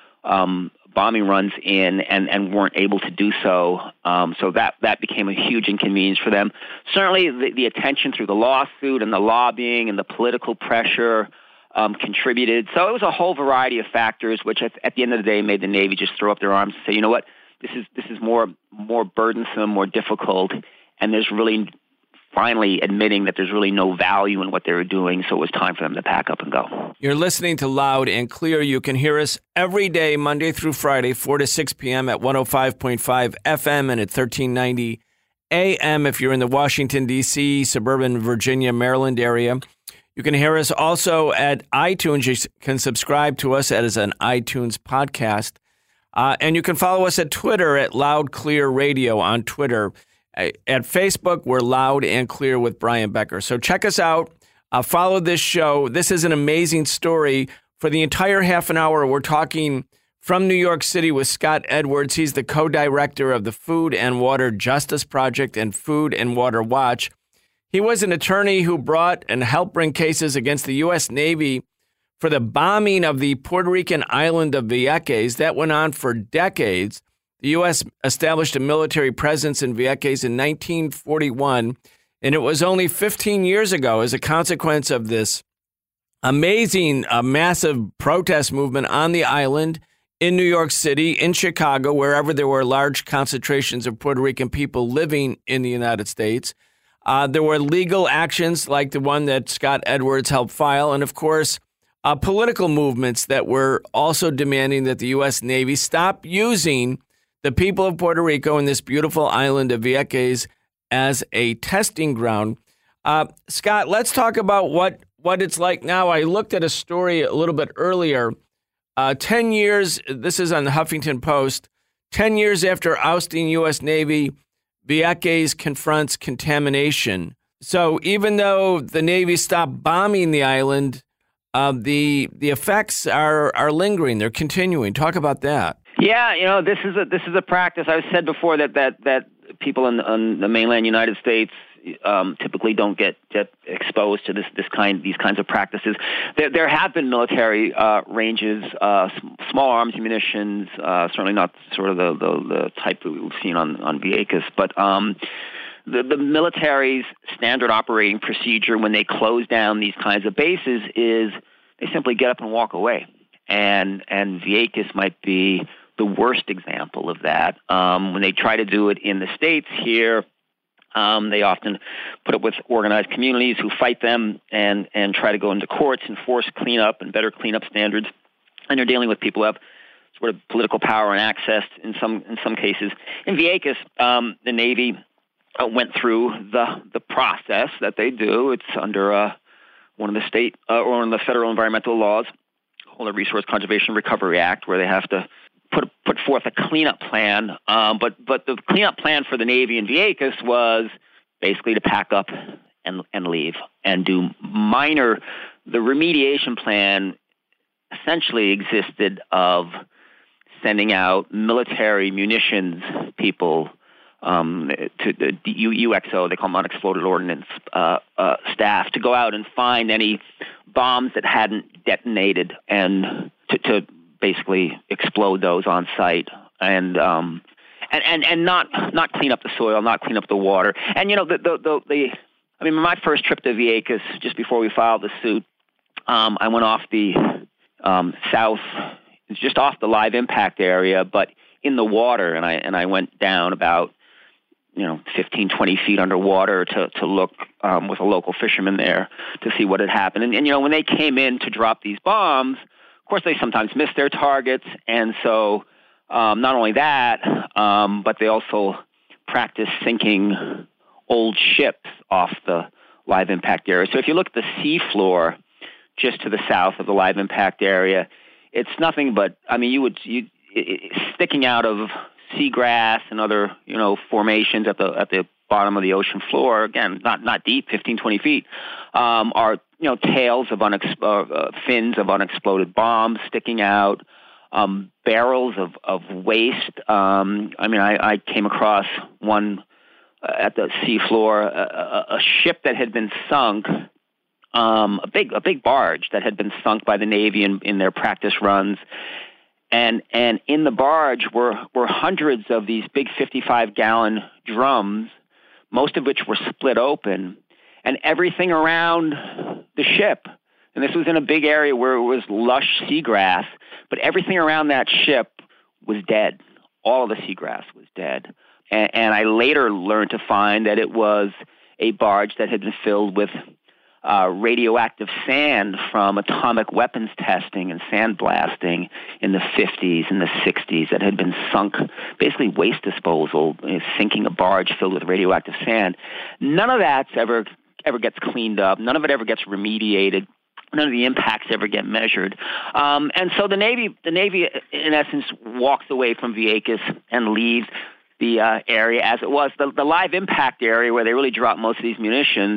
um, bombing runs in, and, and weren't able to do so. Um, so that, that became a huge inconvenience for them. Certainly the, the attention through the lawsuit and the lobbying and the political pressure um, contributed. So it was a whole variety of factors, which at, at the end of the day made the Navy just throw up their arms and say, you know what, this is this is more more burdensome, more difficult, and there's really finally admitting that there's really no value in what they were doing, so it was time for them to pack up and go. You're listening to Loud and Clear. You can hear us every day, Monday through Friday, four to six p.m. at one oh five point five F M and at thirteen ninety A M if you're in the Washington, D C, suburban Virginia, Maryland area. You can hear us also at iTunes. You can subscribe to us as an iTunes podcast. Uh, and you can follow us at Twitter at Loud Clear Radio on Twitter. At Facebook, we're Loud and Clear with Brian Becker. So check us out. Uh, follow this show. This is an amazing story. For the entire half an hour, we're talking from New York City with Scott Edwards. He's the co-director of the Food and Water Justice Project and Food and Water Watch. He was an attorney who brought and helped bring cases against the U S Navy for the bombing of the Puerto Rican island of Vieques. That went on for decades. The U S established a military presence in Vieques in nineteen forty-one, and it was only fifteen years ago, as a consequence of this amazing, uh, massive protest movement on the island, in New York City, in Chicago, wherever there were large concentrations of Puerto Rican people living in the United States. Uh, there were legal actions like the one that Scott Edwards helped file, and of course, uh, political movements that were also demanding that the U S Navy stop using the people of Puerto Rico and this beautiful island of Vieques as a testing ground. Uh, Scott, let's talk about what, what it's like now. I looked at a story a little bit earlier. Uh, ten years, this is on the Huffington Post, ten years after ousting U S Navy, Vieques confronts contamination. So even though the Navy stopped bombing the island, uh, the the effects are, are lingering. They're continuing. Talk about that. Yeah, you know, this is a this is a practice. I've said before that that, that people in, in the mainland United States um, typically don't get, get exposed to this this kind these kinds of practices. There, there have been military uh, ranges, uh, small arms munitions, uh, certainly not sort of the, the, the type that we've seen on on Vieques, but um, the the military's standard operating procedure when they close down these kinds of bases is they simply get up and walk away, and and Vieques might be the worst example of that. Um, when they try to do it in the States here, um, they often put up with organized communities who fight them and, and try to go into courts and force cleanup and better cleanup standards. And they're dealing with people who have sort of political power and access in some in some cases. In Vieques, um, the Navy uh, went through the the process that they do. It's under uh, one of the state uh, or one of the federal environmental laws, called the Resource Conservation Recovery Act, where they have to put put forth a cleanup plan. Um, but but the cleanup plan for the Navy in Vieques was basically to pack up and and leave and do minor. The remediation plan essentially existed of sending out military munitions people um, to the U X O, they call them unexploded ordnance uh, uh, staff, to go out and find any bombs that hadn't detonated and to, to basically explode those on site, and um, and, and and not not clean up the soil, not clean up the water. And you know the the the, the I mean, my first trip to Vieques, just before we filed the suit, um, I went off the um, south, just off the live impact area, but in the water, and I and I went down about you know fifteen, twenty feet underwater to to look um, with a local fisherman there to see what had happened. And, and you know when they came in to drop these bombs, of course, they sometimes miss their targets, and so um, not only that, um, but they also practice sinking old ships off the live impact area. So if you look at the seafloor just to the south of the live impact area, it's nothing but, I mean, you would, you, it, sticking out of seagrass and other, you know, formations at the at the bottom of the ocean floor, again, not not deep, fifteen, twenty feet, um, are, you know, tails of unex- uh, fins of unexploded bombs sticking out, um, barrels of, of waste. Um, I mean, I, I came across one uh, at the seafloor, a, a, a ship that had been sunk, um, a big a big barge that had been sunk by the Navy in, in their practice runs. And and in the barge were, were hundreds of these big fifty-five gallon drums, most of which were split open, and everything around the ship, and this was in a big area where it was lush seagrass, but everything around that ship was dead. All of the seagrass was dead. And, and I later learned to find that it was a barge that had been filled with Uh, radioactive sand from atomic weapons testing and sandblasting in the fifties and the sixties that had been sunk, basically waste disposal, sinking a barge filled with radioactive sand. None of that ever ever gets cleaned up. None of it ever gets remediated. None of the impacts ever get measured. Um, and so the Navy, the Navy, in essence, walks away from Vieques and leaves the uh, area as it was. The, the live impact area where they really drop most of these munitions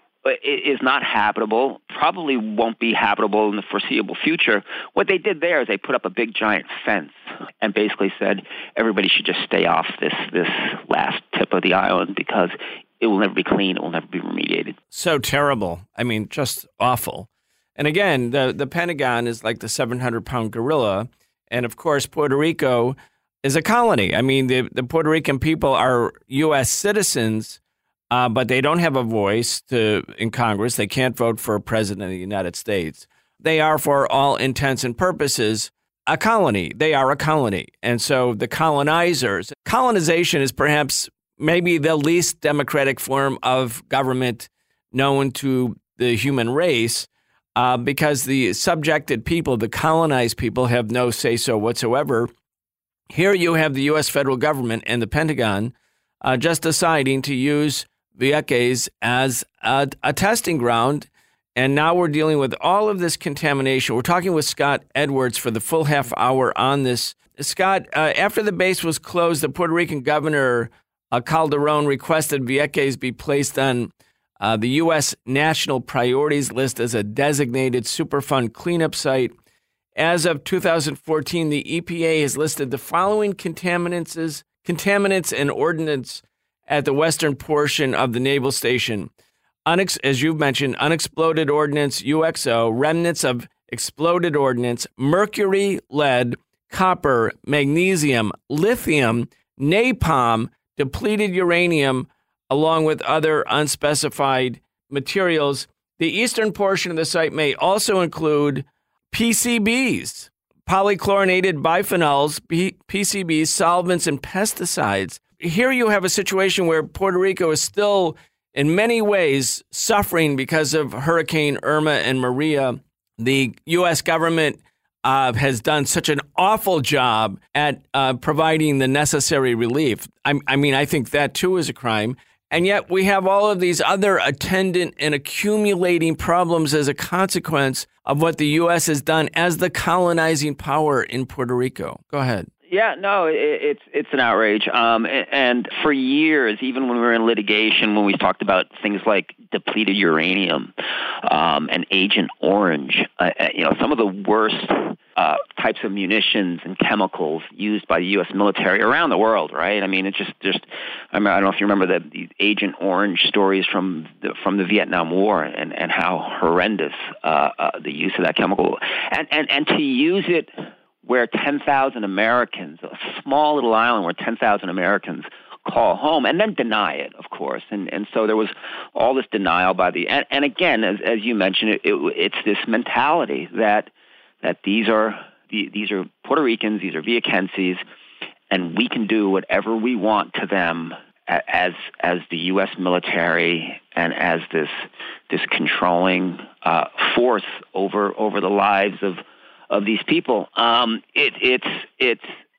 is not habitable, probably won't be habitable in the foreseeable future. What they did there is they put up a big giant fence and basically said everybody should just stay off this, this last tip of the island because it will never be clean, it will never be remediated. So terrible. I mean, just awful. And again, the, the Pentagon is like the seven hundred pound gorilla. And of course, Puerto Rico is a colony. I mean, the, the Puerto Rican people are U S citizens, Uh, but they don't have a voice to in Congress. They can't vote for a president of the United States. They are, for all intents and purposes, a colony. They are a colony. And so the colonizers, colonization is perhaps maybe the least democratic form of government known to the human race uh, because the subjected people, the colonized people, have no say-so whatsoever. Here you have the U S federal government and the Pentagon uh, just deciding to use Vieques as a, a testing ground, and now we're dealing with all of this contamination. We're talking with Scott Edwards for the full half hour on this. Scott, uh, after the base was closed, the Puerto Rican governor, uh, Calderon, requested Vieques be placed on uh, the U S National Priorities List as a designated Superfund cleanup site. As of two thousand fourteen, the E P A has listed the following contaminants, contaminants and ordnance at the western portion of the naval station. Unex- as you've mentioned, unexploded ordnance, U X O, remnants of exploded ordnance, mercury, lead, copper, magnesium, lithium, napalm, depleted uranium, along with other unspecified materials. The eastern portion of the site may also include P C Bs, polychlorinated biphenyls, P- PCBs, solvents, and pesticides. Here you have a situation where Puerto Rico is still, in many ways, suffering because of Hurricane Irma and Maria. The U S government uh, has done such an awful job at uh, providing the necessary relief. I, I mean, I think that, too, is a crime. And yet we have all of these other attendant and accumulating problems as a consequence of what the U S has done as the colonizing power in Puerto Rico. Go ahead. Yeah, no, it, it's it's an outrage. Um, and for years, even when we were in litigation, when we talked about things like depleted uranium um, and Agent Orange, uh, you know, some of the worst uh, types of munitions and chemicals used by the U S military around the world, right? I mean, it's just, just I, mean, I don't know if you remember the, the Agent Orange stories from the, from the Vietnam War and, and how horrendous uh, uh, the use of that chemical, and, and, and to use it where ten thousand Americans, a small little island where ten thousand Americans call home, and then deny it, of course. And and so there was all this denial by the, and, and again, as as you mentioned, it, it, it's this mentality that that these are the, these are Puerto Ricans, these are Viequenses, and we can do whatever we want to them as as the U S military and as this this controlling uh, force over over the lives of. of these people. Um, it, it's it's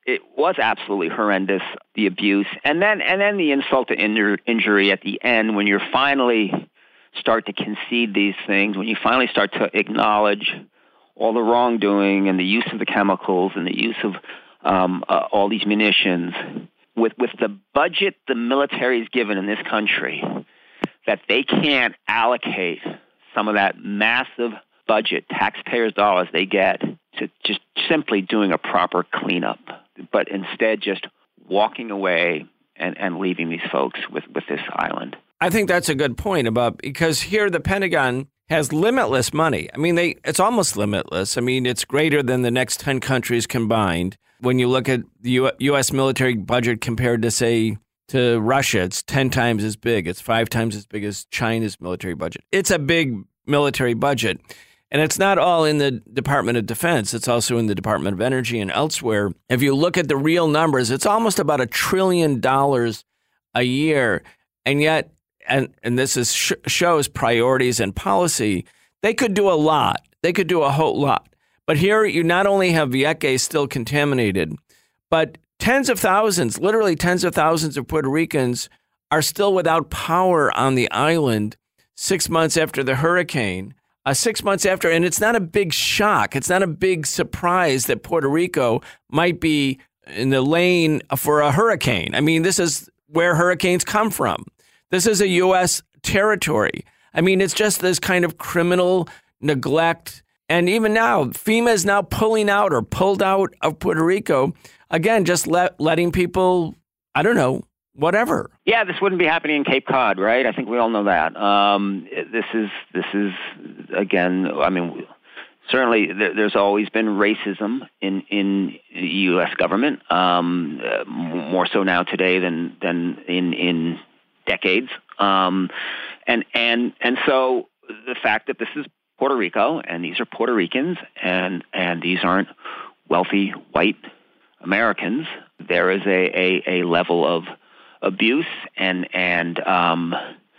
it was absolutely horrendous, the abuse. And then and then the insult to injur- injury at the end, when you're finally start to concede these things, when you finally start to acknowledge all the wrongdoing and the use of the chemicals and the use of um, uh, all these munitions, with, with the budget the military is given in this country, that they can't allocate some of that massive budget, taxpayers' dollars they get, to just simply doing a proper cleanup, but instead just walking away and, and leaving these folks with, with this island. I think that's a good point about, because here the Pentagon has limitless money. I mean, they it's almost limitless. I mean, it's greater than the next ten countries combined. When you look at the U- U.S. military budget compared to, say, to Russia, it's ten times as big. It's five times as big as China's military budget. It's a big military budget. And it's not all in the Department of Defense. It's also in the Department of Energy and elsewhere. If you look at the real numbers, it's almost about a trillion dollars a year. And yet, and, and this is sh- shows priorities and policy, they could do a lot. They could do a whole lot. But here you not only have Vieques still contaminated, but tens of thousands, literally tens of thousands of Puerto Ricans are still without power on the island six months after the hurricane. Uh, six months after, and it's not a big shock. It's not a big surprise that Puerto Rico might be in the lane for a hurricane. I mean, this is where hurricanes come from. This is a U S territory. I mean, it's just this kind of criminal neglect. And even now, FEMA is now pulling out or pulled out of Puerto Rico. Again, just let, letting people, I don't know, whatever. Yeah, this wouldn't be happening in Cape Cod, right? I think we all know that. Um, this is, this is again, I mean, certainly there, there's always been racism in, in the U S government, um, uh, more so now today than, than in, in decades. Um, and, and, and so the fact that this is Puerto Rico and these are Puerto Ricans and, and these aren't wealthy white Americans, there is a, a, a level of abuse and and um,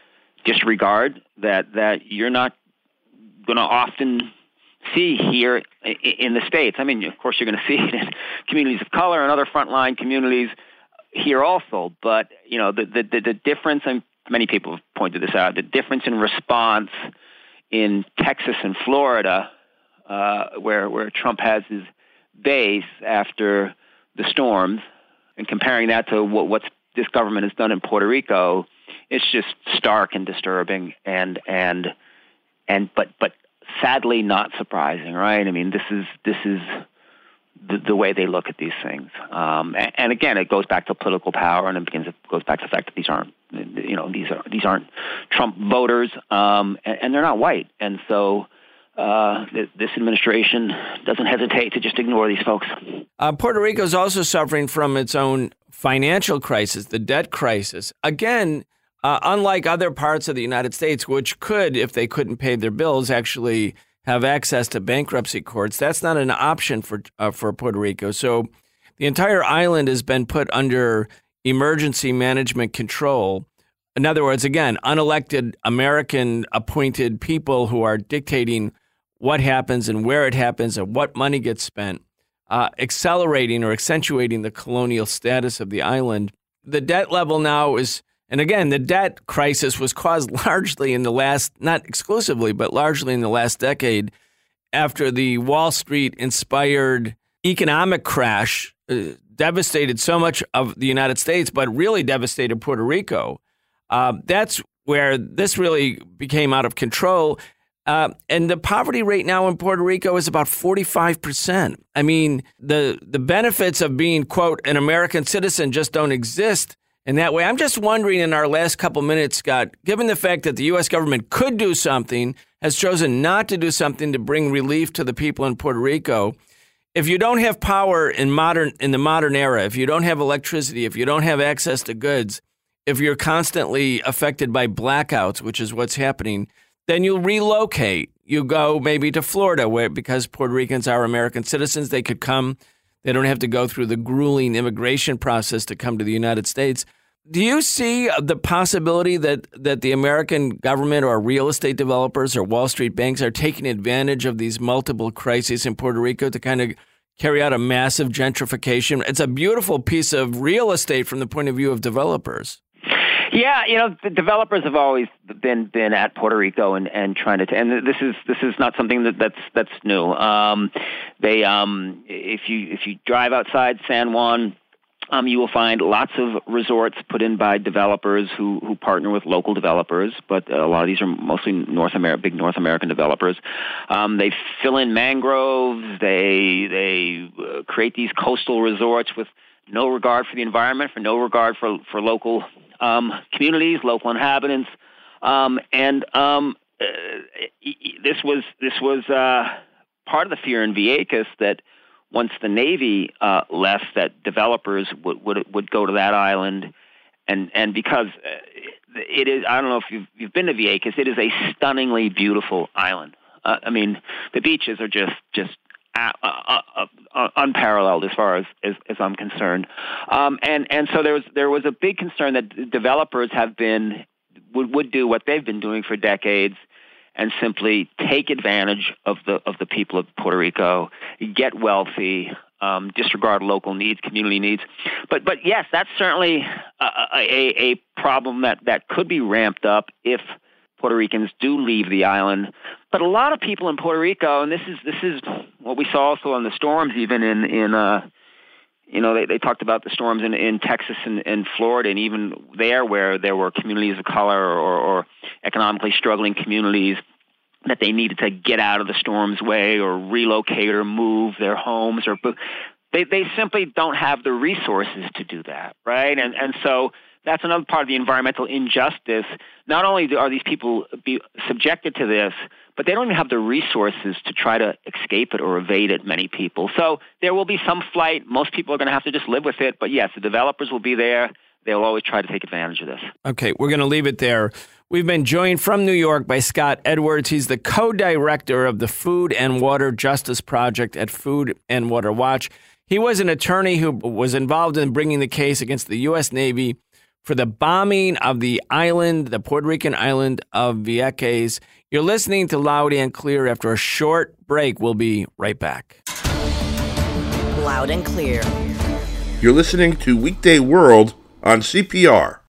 disregard that, that you're not going to often see here in the States. I mean, of course, you're going to see it in communities of color and other frontline communities here also. But, you know, the, the, the difference, and many people have pointed this out, the difference in response in Texas and Florida, uh, where, where Trump has his base after the storms, and comparing that to what, what's this government has done in Puerto Rico, it's just stark and disturbing, and and and but but sadly not surprising, right? I mean, this is this is the, the way they look at these things, um, and, and again, it goes back to political power, and it begins it goes back to the fact that these aren't you know these are these aren't Trump voters, um, and, and they're not white, and so. Uh, this administration doesn't hesitate to just ignore these folks. Uh, Puerto Rico is also suffering from its own financial crisis, the debt crisis. Again, uh, unlike other parts of the United States, which could, if they couldn't pay their bills, actually have access to bankruptcy courts, that's not an option for uh, for Puerto Rico. So the entire island has been put under emergency management control. In other words, again, unelected American-appointed people who are dictating what happens and where it happens and what money gets spent, uh, accelerating or accentuating the colonial status of the island. The debt level now is, and again, the debt crisis was caused largely in the last, not exclusively, but largely in the last decade after the Wall Street-inspired economic crash uh, devastated so much of the United States, but really devastated Puerto Rico. Uh, that's where this really became out of control. Uh, and the poverty rate now in Puerto Rico is about forty-five percent. I mean, the the benefits of being, quote, an American citizen just don't exist in that way. I'm just wondering in our last couple minutes, Scott, given the fact that the U S government could do something, has chosen not to do something to bring relief to the people in Puerto Rico, if you don't have power in modern in the modern era, if you don't have electricity, if you don't have access to goods, if you're constantly affected by blackouts, which is what's happening, then you relocate. You go maybe to Florida, where because Puerto Ricans are American citizens, they could come. They don't have to go through the grueling immigration process to come to the United States. Do you see the possibility that, that the American government or real estate developers or Wall Street banks are taking advantage of these multiple crises in Puerto Rico to kind of carry out a massive gentrification. It's a beautiful piece of real estate from the point of view of developers. Yeah, you know, the developers have always been been at Puerto Rico and, and trying to, and this is this is not something that, that's that's new. Um, they, um, if you if you drive outside San Juan, um, you will find lots of resorts put in by developers who, who partner with local developers, but a lot of these are mostly North America, big North American developers. Um, they fill in mangroves. They they uh, create these coastal resorts with no regard for the environment, for no regard for for local Um, communities, local inhabitants, um, and um, uh, this was this was uh, part of the fear in Vieques that once the Navy uh, left, that developers would, would would go to that island, and and because it is, I don't know if you've you've been to Vieques, it is a stunningly beautiful island. Uh, I mean, the beaches are just just. Uh, uh, uh, uh, unparalleled as far as, as, as I'm concerned, um, and and so there was there was a big concern that developers have been would, would do what they've been doing for decades, and simply take advantage of the of the people of Puerto Rico, get wealthy, um, disregard local needs, community needs. But but yes, that's certainly a, a, a problem that, that could be ramped up if Puerto Ricans do leave the island. But a lot of people in Puerto Rico, and this is this is what we saw also on the storms, even in in uh, you know they, they talked about the storms in, in Texas and, and Florida, and even there where there were communities of color or, or economically struggling communities that they needed to get out of the storm's way or relocate or move their homes, or they they simply don't have the resources to do that, right? And and so. That's another part of the environmental injustice. Not only are these people be subjected to this, but they don't even have the resources to try to escape it or evade it, many people. So there will be some flight. Most people are going to have to just live with it. But yes, the developers will be there. They'll always try to take advantage of this. Okay, we're going to leave it there. We've been joined from New York by Scott Edwards. He's the co-director of the Food and Water Justice Project at Food and Water Watch. He was an attorney who was involved in bringing the case against the U S Navy for the bombing of the island, the Puerto Rican island of Vieques. You're listening to Loud and Clear. After a short break, we'll be right back. Loud and Clear. You're listening to Weekday World on C P R.